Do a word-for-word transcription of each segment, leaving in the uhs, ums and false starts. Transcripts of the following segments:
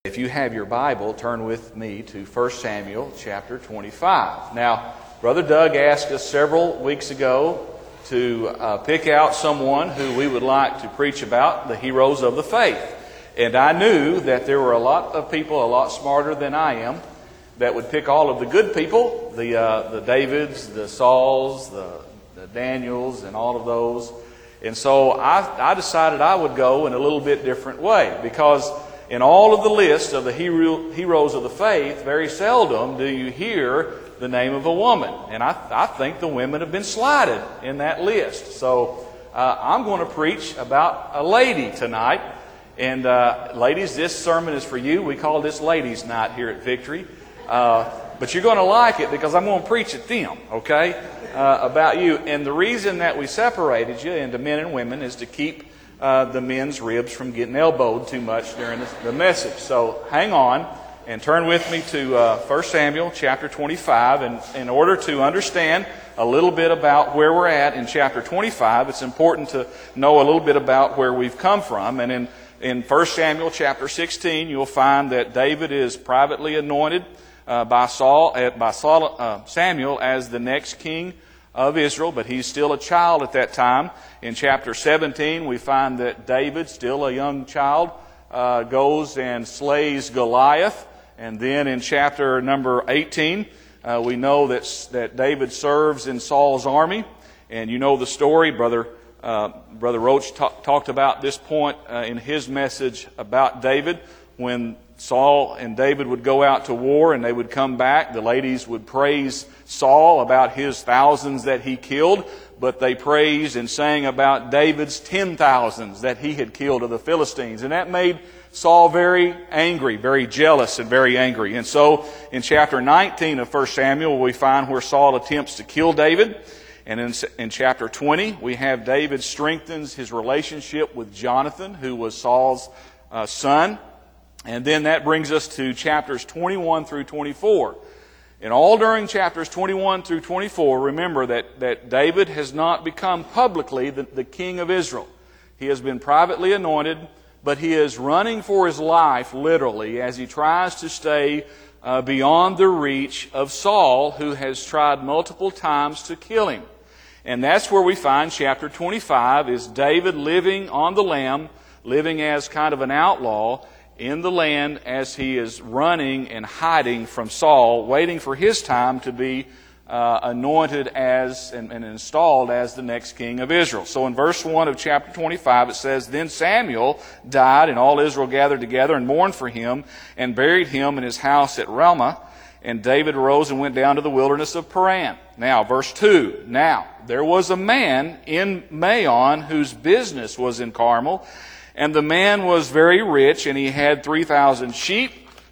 If you have your Bible, turn with me to First Samuel chapter twenty-five. Now, Brother Doug asked us several weeks ago to uh, pick out someone who we would like to preach about, the heroes of the faith. And I knew that there were a lot of people a lot smarter than I am that would pick all of the good people, the uh, the Davids, the Sauls, the, the Daniels, and all of those. And so I, I decided I would go in a little bit different way, because in all of the list of the hero, heroes of the faith, very seldom do you hear the name of a woman. And I, I think the women have been slighted in that list. So uh, I'm going to preach about a lady tonight. And uh, ladies, this sermon is for you. We call this Ladies' Night here at Victory. Uh, but you're going to like it because I'm going to preach at them, okay, uh, about you. And the reason that we separated you into men and women is to keep Uh, the men's ribs from getting elbowed too much during the, the message. So hang on and turn with me to uh, First Samuel chapter twenty-five. And in order to understand a little bit about where we're at in chapter twenty-five, it's important to know a little bit about where we've come from. And in, in First Samuel chapter sixteen, you'll find that David is privately anointed uh, by Saul, uh, by Saul, uh, Samuel as the next king of Israel, but he's still a child at that time. In chapter seventeen, we find that David, still a young child, uh, goes and slays Goliath. And then in chapter number eighteen, uh, we know that, that David serves in Saul's army. And you know the story. Brother uh, Brother Roach ta- talked about this point uh, in his message about David. When Saul and David would go out to war and they would come back, the ladies would praise Saul about his thousands that he killed, but they praised and sang about David's ten thousands that he had killed of the Philistines. And that made Saul very angry, very jealous and very angry. And so in chapter nineteen of First Samuel, we find where Saul attempts to kill David. And in, in chapter twenty, we have David strengthens his relationship with Jonathan, who was Saul's uh, son. And then that brings us to chapters twenty-one through twenty-four. And all during chapters twenty-one through twenty-four, remember that, that David has not become publicly the, the king of Israel. He has been privately anointed, but he is running for his life, literally, as he tries to stay uh, beyond the reach of Saul, who has tried multiple times to kill him. And that's where we find chapter twenty-five, is David living on the lam, living as kind of an outlaw in the land as he is running and hiding from Saul, waiting for his time to be uh, anointed as and, and installed as the next king of Israel. So in verse one of chapter twenty-five, it says, "Then Samuel died, and all Israel gathered together and mourned for him, and buried him in his house at Ramah. And David arose and went down to the wilderness of Paran." Now, verse two, "Now there was a man in Maon whose business was in Carmel, and the man was very rich, and he had three thousand sheep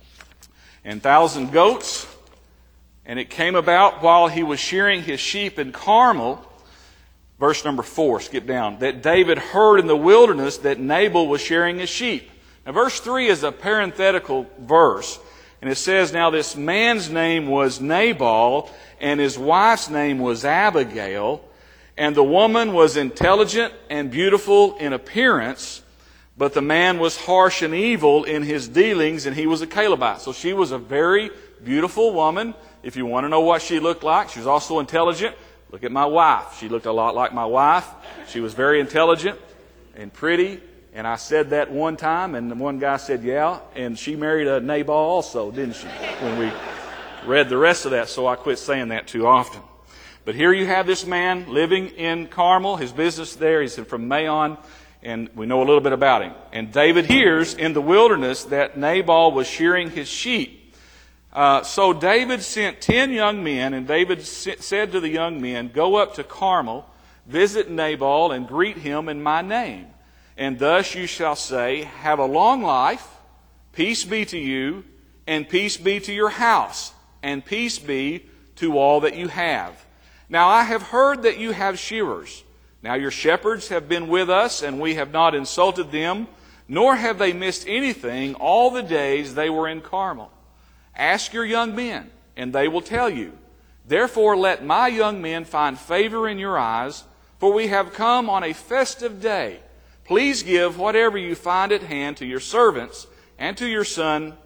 and thousand goats. And it came about while he was shearing his sheep in Carmel," verse number four, skip down, "that David heard in the wilderness that Nabal was shearing his sheep." Now verse three is a parenthetical verse. And it says, "Now this man's name was Nabal, and his wife's name was Abigail. And the woman was intelligent and beautiful in appearance, but the man was harsh and evil in his dealings, and he was a Calebite." So she was a very beautiful woman. If you want to know what she looked like, she was also intelligent. Look at my wife. She looked a lot like my wife. She was very intelligent and pretty. And I said that one time, and the one guy said, "Yeah." And she married a Nabal also, didn't she? When we read the rest of that, so I quit saying that too often. But here you have this man living in Carmel. His business there, he's from Maon. And we know a little bit about him. And David hears in the wilderness that Nabal was shearing his sheep. Uh, so David sent ten young men, and David said to the young men, "Go up to Carmel, visit Nabal, and greet him in my name. And thus you shall say, 'Have a long life, peace be to you, and peace be to your house, and peace be to all that you have. Now I have heard that you have shearers. Now your shepherds have been with us, and we have not insulted them, nor have they missed anything all the days they were in Carmel. Ask your young men, and they will tell you. Therefore let my young men find favor in your eyes, for we have come on a festive day. Please give whatever you find at hand to your servants and to your son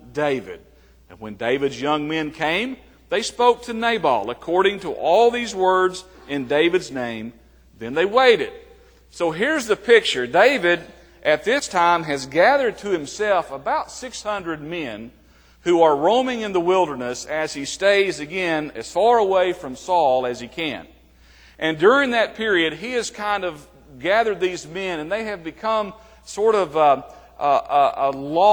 David. And when David's young men came, they spoke to Nabal according to all these words in David's name. Then they waited. So here's the picture. David, at this time, has gathered to himself about six hundred men who are roaming in the wilderness as he stays, again, as far away from Saul as he can. And during that period, he has kind of gathered these men, and they have become sort of a, a, a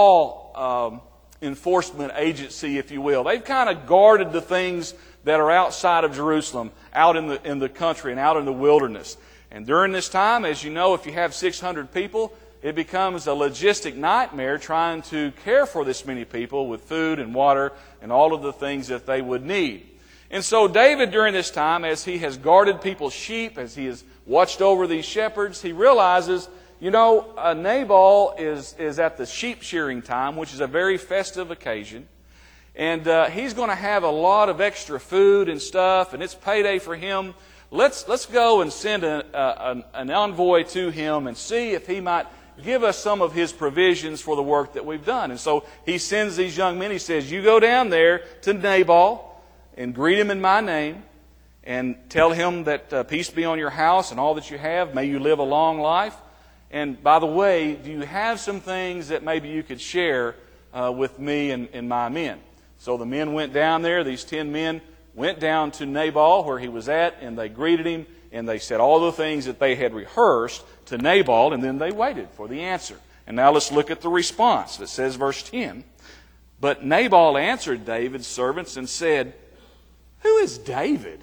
law um, enforcement agency, if you will. They've kind of guarded the things that are outside of Jerusalem, out in the in the country and out in the wilderness. And during this time, as you know, if you have six hundred people, it becomes a logistic nightmare trying to care for this many people with food and water and all of the things that they would need. And so David, during this time, as he has guarded people's sheep, as he has watched over these shepherds, he realizes, you know, uh, Nabal is, is at the sheep shearing time, which is a very festive occasion. And uh, he's going to have a lot of extra food and stuff, and it's payday for him. Let's, let's go and send a, a, an, an envoy to him and see if he might give us some of his provisions for the work that we've done. And so he sends these young men. He says, you go down there to Nabal and greet him in my name and tell him that uh, peace be on your house and all that you have. May you live a long life. And by the way, do you have some things that maybe you could share uh, with me and, and my men? So the men went down there. These ten men went down to Nabal where he was at, and they greeted him, and they said all the things that they had rehearsed to Nabal, and then they waited for the answer. And now let's look at the response. It says, verse ten, but Nabal answered David's servants and said, who is David?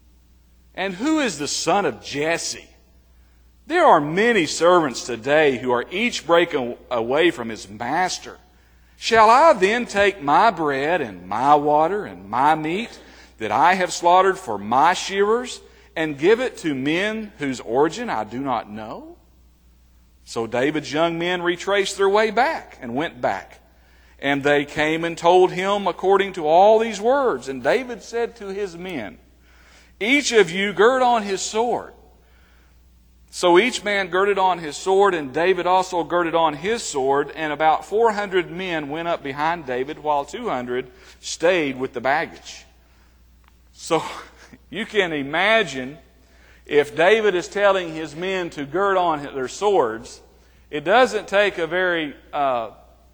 And who is the son of Jesse? There are many servants today who are each breaking away from his master. Shall I then take my bread and my water and my meat that I have slaughtered for my shearers and give it to men whose origin I do not know? So David's young men retraced their way back and went back. And they came and told him according to all these words. And David said to his men, each of you gird on his sword. So each man girded on his sword, and David also girded on his sword, and about four hundred men went up behind David, while two hundred stayed with the baggage. So you can imagine if David is telling his men to gird on their swords, it doesn't take a very uh,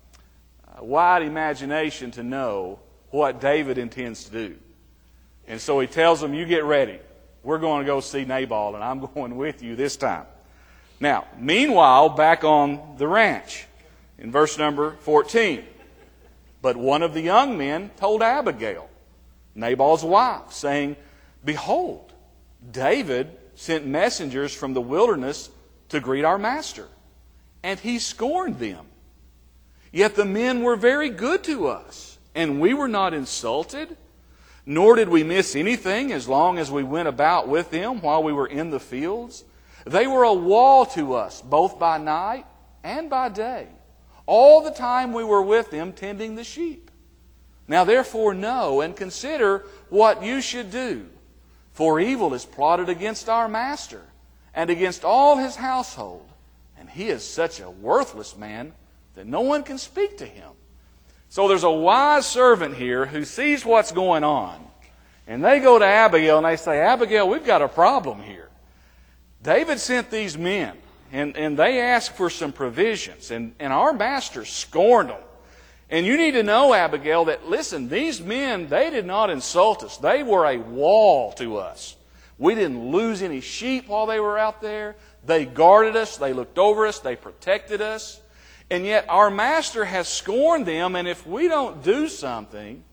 wide imagination to know what David intends to do. And so he tells them, you get ready. We're going to go see Nabal, and I'm going with you this time. Now, meanwhile, back on the ranch, in verse number fourteen, but one of the young men told Abigail, Nabal's wife, saying, behold, David sent messengers from the wilderness to greet our master, and he scorned them. Yet the men were very good to us, and we were not insulted, nor did we miss anything as long as we went about with them while we were in the fields. They were a wall to us, both by night and by day, all the time we were with them tending the sheep. Now therefore know and consider what you should do, for evil is plotted against our master and against all his household, and he is such a worthless man that no one can speak to him. So there's a wise servant here who sees what's going on. And they go to Abigail and they say, Abigail, we've got a problem here. David sent these men and, and they asked for some provisions. And, and our master scorned them. And you need to know, Abigail, that listen, these men, they did not insult us. They were a wall to us. We didn't lose any sheep while they were out there. They guarded us. They looked over us. They protected us. And yet our master has scorned them, and if we don't do something,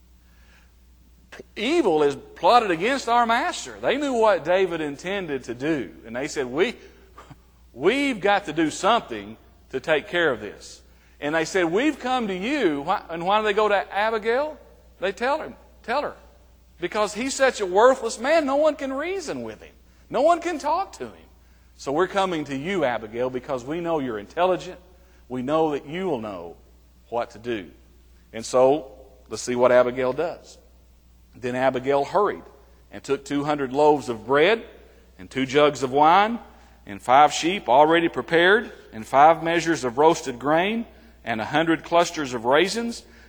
evil is plotted against our master. They knew what David intended to do, and they said, we, we've got to do something to take care of this. And they said, we've come to you. And why do they go to Abigail? They tell her, tell her, because he's such a worthless man, no one can reason with him. No one can talk to him. So we're coming to you, Abigail, because we know you're intelligent. We know that you will know what to do. And so, let's see what Abigail does. Then Abigail hurried and took two hundred loaves of bread and two jugs of wine and five sheep already prepared and five measures of roasted grain and a hundred clusters of raisins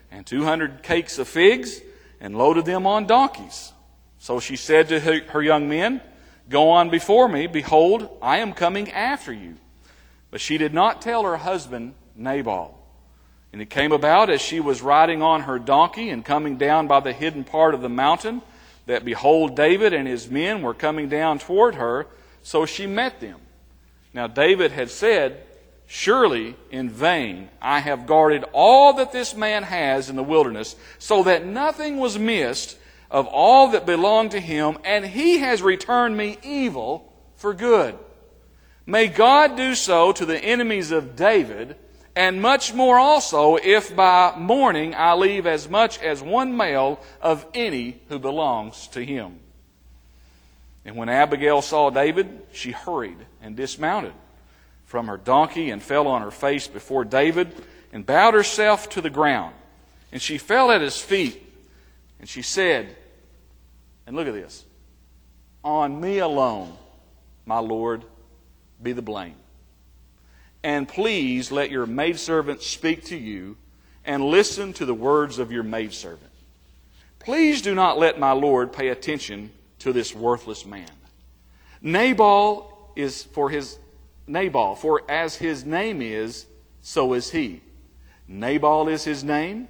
and two hundred cakes of figs, and loaded them on donkeys. So she said to her, her young men, "Go on before me. Behold, I am coming after you." But she did not tell her husband Nabal. And it came about, as she was riding on her donkey and coming down by the hidden part of the mountain, that behold, David and his men were coming down toward her, so she met them. Now David had said, "Surely in vain I have guarded all that this man has in the wilderness, so that nothing was missed of all that belonged to him, and he has returned me evil for good. May God do so to the enemies of David, and much more also, if by morning I leave as much as one male of any who belongs to him." And when Abigail saw David, she hurried and dismounted from her donkey and fell on her face before David and bowed herself to the ground. And she fell at his feet, and she said, and look at this, "On me alone, my Lord, be the blame. And please let your maidservant speak to you, and listen to the words of your maidservant. Please do not let my Lord pay attention to this worthless man. Nabal is for his Nabal, for as his name is, so is he. Nabal is his name,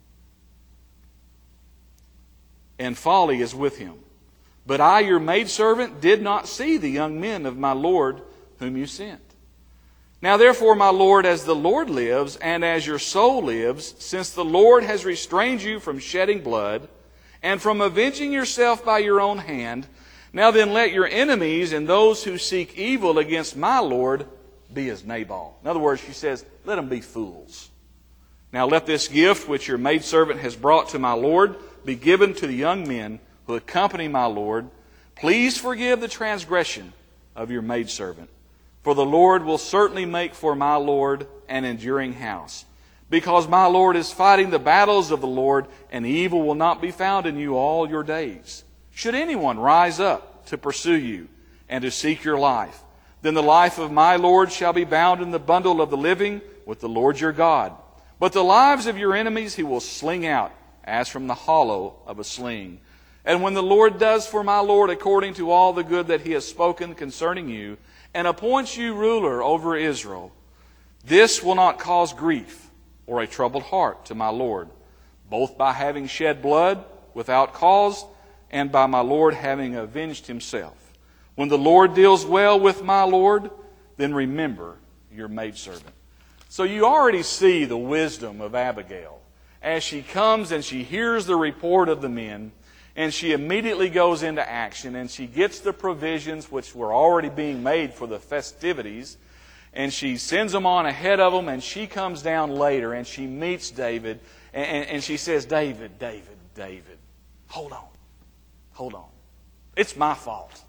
and folly is with him. But I, your maidservant, did not see the young men of my Lord whom you sent. Now therefore, my Lord, as the Lord lives, and as your soul lives, since the Lord has restrained you from shedding blood, and from avenging yourself by your own hand, now then let your enemies and those who seek evil against my Lord be as Nabal." In other words, she says, let them be fools. "Now let this gift which your maidservant has brought to my Lord be given to the young men who accompany my Lord. Please forgive the transgression of your maidservant. For the Lord will certainly make for my Lord an enduring house. Because my Lord is fighting the battles of the Lord, and evil will not be found in you all your days. Should anyone rise up to pursue you and to seek your life, then the life of my Lord shall be bound in the bundle of the living with the Lord your God. But the lives of your enemies he will sling out as from the hollow of a sling. And when the Lord does for my Lord according to all the good that he has spoken concerning you, and appoints you ruler over Israel, this will not cause grief or a troubled heart to my Lord, both by having shed blood without cause, and by my Lord having avenged himself. When the Lord deals well with my Lord, then remember your maidservant." So you already see the wisdom of Abigail as she comes and she hears the report of the men, and she immediately goes into action, and she gets the provisions which were already being made for the festivities, and she sends them on ahead of them, and she comes down later and she meets David, and, and she says, "David, David, David, hold on, hold on. It's my fault."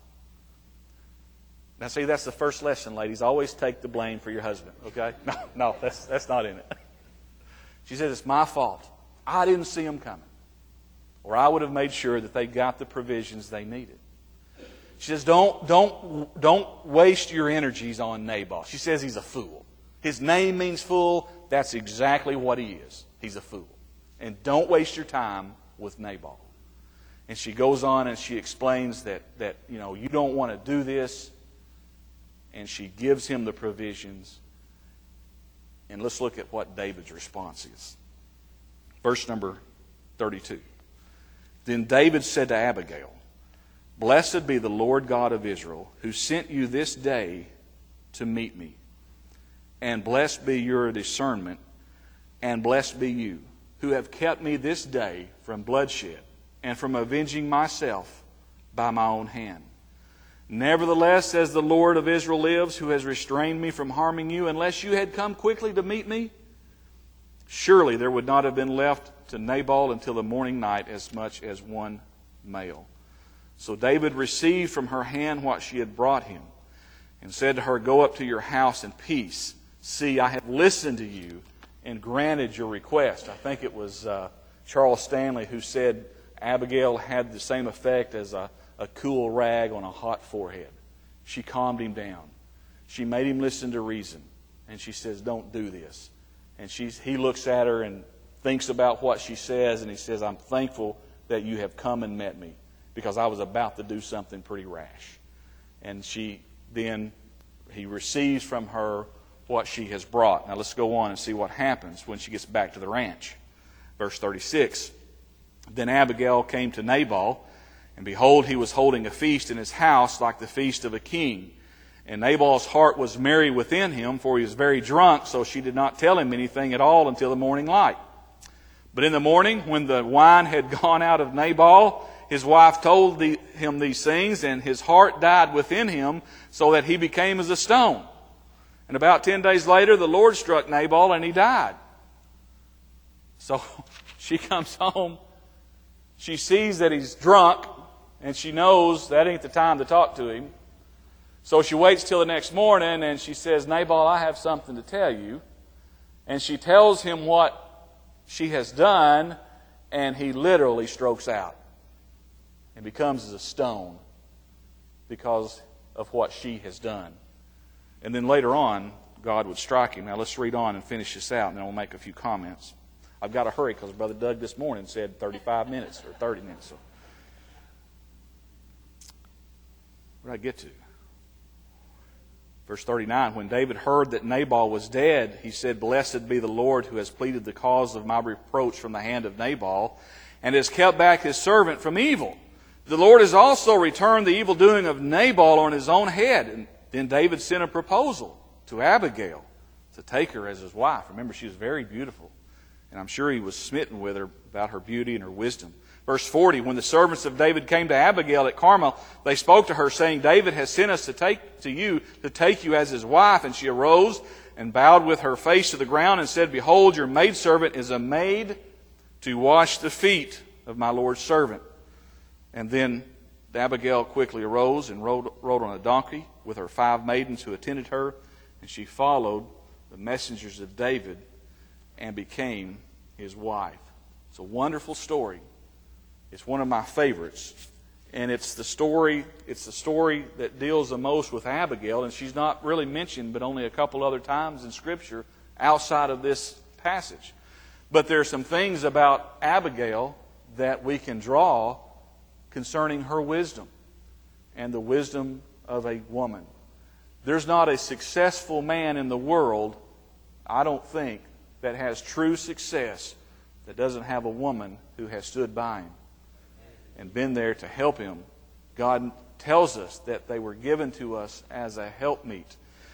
Now see, that's the first lesson, ladies. Always take the blame for your husband, okay? No, no, that's, that's not in it. She says, "It's my fault. I didn't see them coming. Or I would have made sure that they got the provisions they needed." She says, don't, don't, don't waste your energies on Nabal. She says he's a fool. His name means fool. That's exactly what he is. He's a fool. And don't waste your time with Nabal. And she goes on and she explains that, that you know, you don't want to do this. And she gives him the provisions. And let's look at what David's response is. Verse number thirty-two. Then David said to Abigail, "Blessed be the Lord God of Israel, who sent you this day to meet me. And blessed be your discernment, and blessed be you, who have kept me this day from bloodshed, and from avenging myself by my own hand. Nevertheless, as the Lord of Israel lives, who has restrained me from harming you, unless you had come quickly to meet me, surely there would not have been left to Nabal until the morning night as much as one male." So David received from her hand what she had brought him, and said to her, "Go up to your house in peace. See, I have listened to you and granted your request." I think it was uh, Charles Stanley who said Abigail had the same effect as a, a cool rag on a hot forehead. She calmed him down. She made him listen to reason. And she says, "Don't do this." And she's, he looks at her and thinks about what she says, and he says, I'm thankful that you have come and met me, because I was about to do something pretty rash. And she then, he receives from her what she has brought. Now let's go on and see what happens when she gets back to the ranch. Verse thirty-six, then Abigail came to Nabal, and behold, he was holding a feast in his house like the feast of a king. And Nabal's heart was merry within him, for he was very drunk, so she did not tell him anything at all until the morning light. But in the morning, when the wine had gone out of Nabal, his wife told the, him these things, and his heart died within him, so that he became as a stone. And about ten days later, the Lord struck Nabal, and he died. So she comes home, she sees that he's drunk, and she knows that ain't the time to talk to him. So she waits till the next morning, and she says, Nabal, I have something to tell you. And she tells him what she has done, and he literally strokes out and becomes as a stone because of what she has done. And then later on, God would strike him. Now let's read on and finish this out, and then we'll make a few comments. I've got to hurry because Brother Doug this morning said thirty-five minutes or thirty minutes. So where did I get to? Verse thirty-nine, when David heard that Nabal was dead, he said, Blessed be the Lord who has pleaded the cause of my reproach from the hand of Nabal, and has kept back his servant from evil. The Lord has also returned the evil doing of Nabal on his own head. And then David sent a proposal to Abigail to take her as his wife. Remember, she was very beautiful, and I'm sure he was smitten with her about her beauty and her wisdom. Verse forty, when the servants of David came to Abigail at Carmel, they spoke to her, saying, David has sent us to take to you to take you as his wife. And she arose and bowed with her face to the ground and said, Behold, your maidservant is a maid to wash the feet of my Lord's servant. And then Abigail quickly arose and rode, rode on a donkey with her five maidens who attended her, and she followed the messengers of David and became his wife. It's a wonderful story. It's one of my favorites, and it's the story it's the story that deals the most with Abigail, and she's not really mentioned but only a couple other times in Scripture outside of this passage. But there are some things about Abigail that we can draw concerning her wisdom and the wisdom of a woman. There's not a successful man in the world, I don't think, that has true success that doesn't have a woman who has stood by him and been there to help him. God tells us that they were given to us as a helpmeet.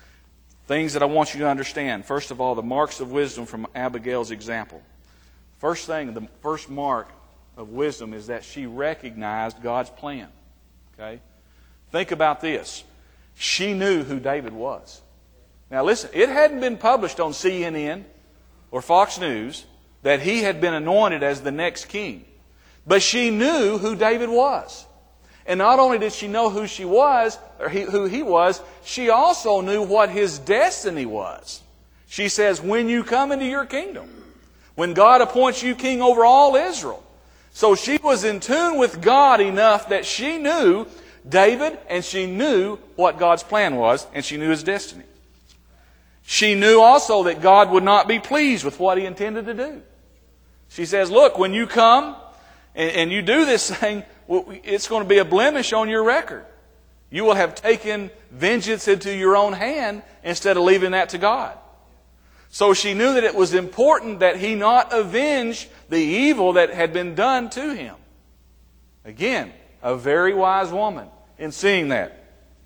Things that I want you to understand. First of all, the marks of wisdom from Abigail's example. First thing, the first mark of wisdom is that she recognized God's plan. Okay? Think about this. She knew who David was. Now listen, it hadn't been published on C N N or Fox News that he had been anointed as the next king. But she knew who David was. And not only did she know who she was, or he, who he was, she also knew what his destiny was. She says, when you come into your kingdom, when God appoints you king over all Israel. So she was in tune with God enough that she knew David, and she knew what God's plan was, and she knew his destiny. She knew also that God would not be pleased with what he intended to do. She says, look, when you come and, and you do this thing, well, it's going to be a blemish on your record. You will have taken vengeance into your own hand instead of leaving that to God. So she knew that it was important that he not avenge the evil that had been done to him. Again, a very wise woman in seeing that.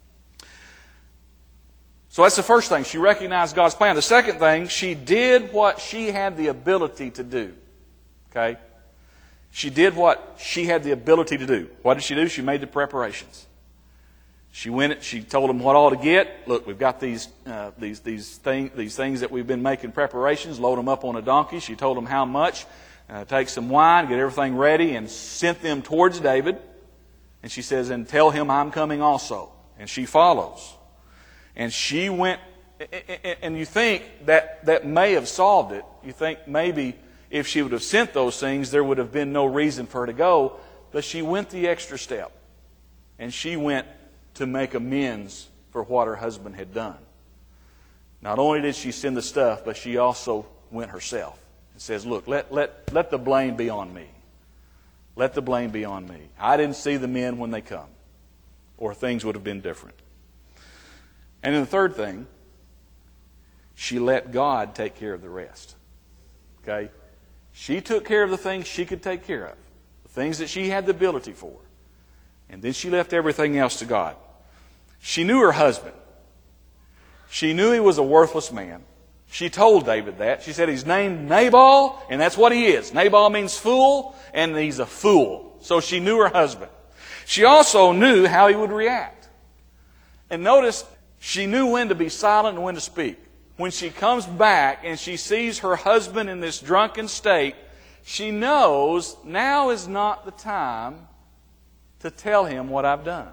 So that's the first thing. She recognized God's plan. The second thing, she did what she had the ability to do. Okay? She did what she had the ability to do. What did she do? She made the preparations. She went. She told them what all to get. Look, we've got these uh, these these thing, these things that we've been making preparations. Load them up on a donkey. She told them how much. Uh, take some wine, get everything ready, and sent them towards David. And she says, and tell him I'm coming also. And she follows. And she went, and you think that that may have solved it. You think maybe if she would have sent those things, there would have been no reason for her to go. But she went the extra step. And she went to make amends for what her husband had done. Not only did she send the stuff, but she also went herself. and says, look, let, let, let the blame be on me. Let the blame be on me. I didn't see the men when they come, or things would have been different. And then the third thing, she let God take care of the rest. Okay? She took care of the things she could take care of, the things that she had the ability for. And then she left everything else to God. She knew her husband. She knew he was a worthless man. She told David that. She said he's named Nabal, and that's what he is. Nabal means fool, and he's a fool. So she knew her husband. She also knew how he would react. And notice, she knew when to be silent and when to speak. When she comes back and she sees her husband in this drunken state, she knows now is not the time to tell him what I've done.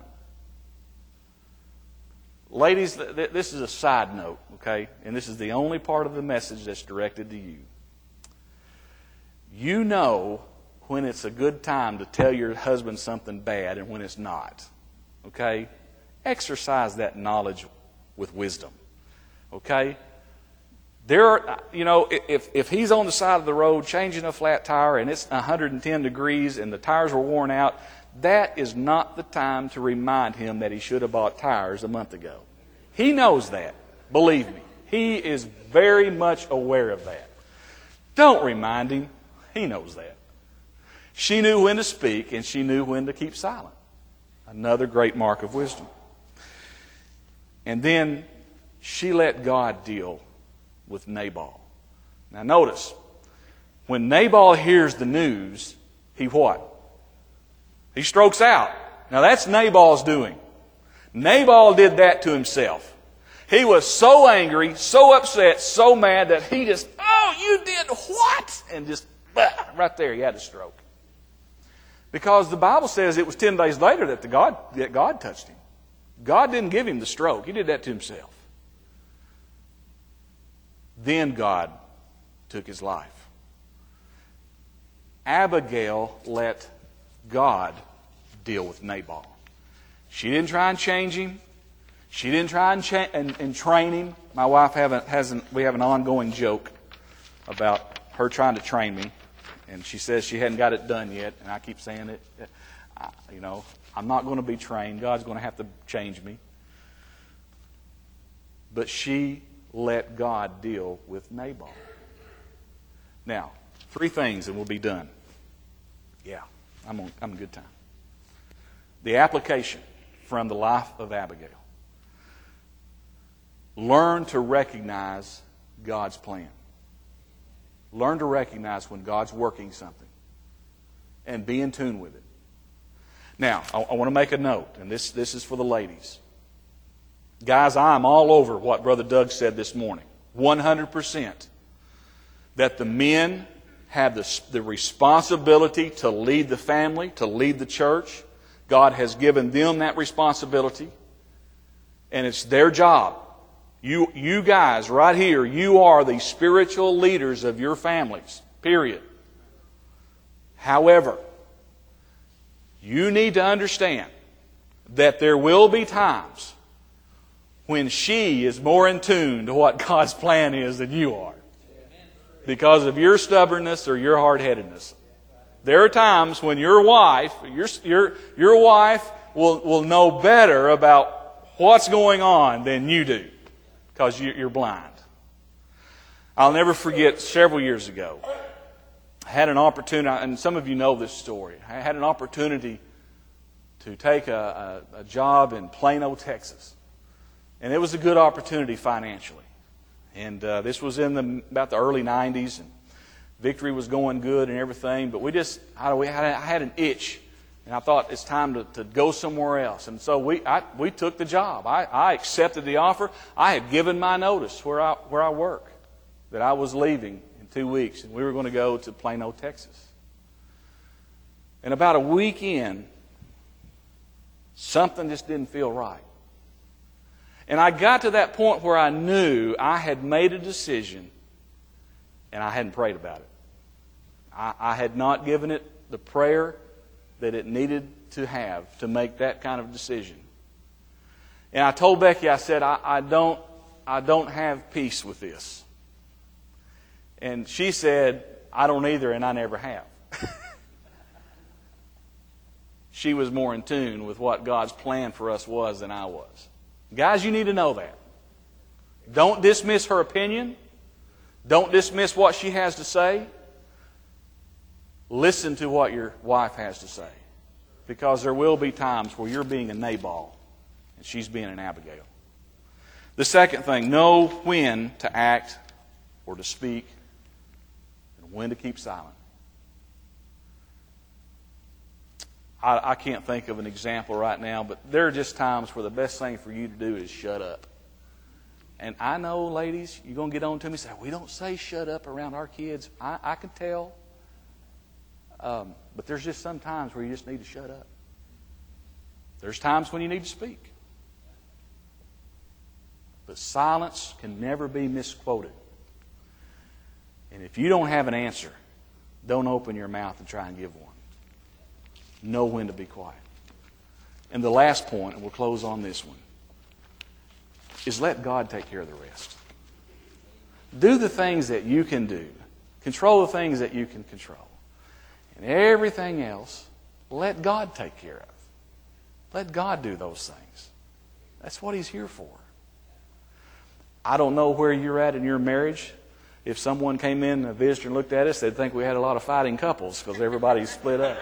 Ladies, this is a side note, okay? And this is the only part of the message that's directed to you. You know when it's a good time to tell your husband something bad and when it's not, okay? Exercise that knowledge with wisdom, okay? There are, you know, if, if he's on the side of the road changing a flat tire and it's one hundred ten degrees and the tires were worn out, that is not the time to remind him that he should have bought tires a month ago. He knows that. Believe me. He is very much aware of that. Don't remind him. He knows that. She knew when to speak and she knew when to keep silent. Another great mark of wisdom. And then she let God deal with Nabal. Now notice, when Nabal hears the news, he what? He strokes out. Now that's Nabal's doing. Nabal did that to himself. He was so angry, so upset, so mad that he just, oh, you did what? And just, bah, right there, he had a stroke. Because the Bible says it was ten days later that, the God, that God touched him. God didn't give him the stroke. He did that to himself. Then God took his life. Abigail let God deal with Nabal. She didn't try and change him. She didn't try and, cha- and, and train him. My wife haven't, hasn't. We have an ongoing joke about her trying to train me, and she says she hadn't got it done yet. And I keep saying it. I, you know, I'm not going to be trained. God's going to have to change me. But she let God deal with Nabal. Now, three things and we'll be done. Yeah, I'm on, I'm a good time. The application from the life of Abigail. Learn to recognize God's plan. Learn to recognize when God's working something and be in tune with it. Now, I, I want to make a note, and this, this is for the ladies. Guys, I'm all over what Brother Doug said this morning. one hundred percent. That the men have the, the responsibility to lead the family, to lead the church. God has given them that responsibility. And it's their job. You, you guys right here, you are the spiritual leaders of your families. Period. However, you need to understand that there will be times when she is more in tune to what God's plan is than you are. Because of your stubbornness or your hard-headedness. There are times when your wife, your, your, your wife will, will know better about what's going on than you do. Because you, you're blind. I'll never forget several years ago, I had an opportunity, and some of you know this story. I had an opportunity to take a, a, a job in Plano, Texas. And it was a good opportunity financially. And uh, this was in the, about the early nineties. And Victory was going good and everything. But we just, I, we had, I had an itch. And I thought it's time to, to go somewhere else. And so we I, we took the job. I, I accepted the offer. I had given my notice where I, where I work that I was leaving in two weeks. And we were going to go to Plano, Texas. And about a week in, something just didn't feel right. And I got to that point where I knew I had made a decision and I hadn't prayed about it. I, I had not given it the prayer that it needed to have to make that kind of decision. And I told Becky, I said, I, I don't I don't have peace with this. And she said, I don't either, and I never have. She was more in tune with what God's plan for us was than I was. Guys, you need to know that. Don't dismiss her opinion. Don't dismiss what she has to say. Listen to what your wife has to say. Because there will be times where you're being a Nabal and she's being an Abigail. The second thing, know when to act or to speak and when to keep silent. I, I can't think of an example right now, but there are just times where the best thing for you to do is shut up. And I know, ladies, you're going to get on to me and say, we don't say shut up around our kids. I, I can tell. Um, but there's just some times where you just need to shut up. There's times when you need to speak. But silence can never be misquoted. And if you don't have an answer, don't open your mouth and try and give one. Know when to be quiet. And the last point, and we'll close on this one, is let God take care of the rest. Do the things that you can do. Control the things that you can control. And everything else, let God take care of. Let God do those things. That's what He's here for. I don't know where you're at in your marriage. If someone came in, a visitor, and looked at us, they'd think we had a lot of fighting couples because everybody's split up.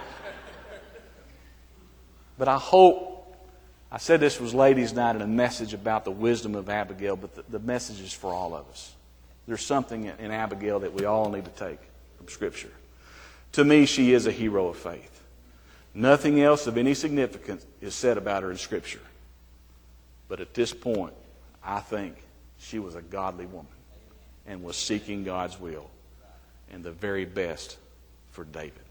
But I hope, I said this was ladies' night and a message about the wisdom of Abigail, but the, the message is for all of us. There's something in Abigail that we all need to take from Scripture. To me, she is a hero of faith. Nothing else of any significance is said about her in Scripture. But at this point, I think she was a godly woman and was seeking God's will and the very best for David.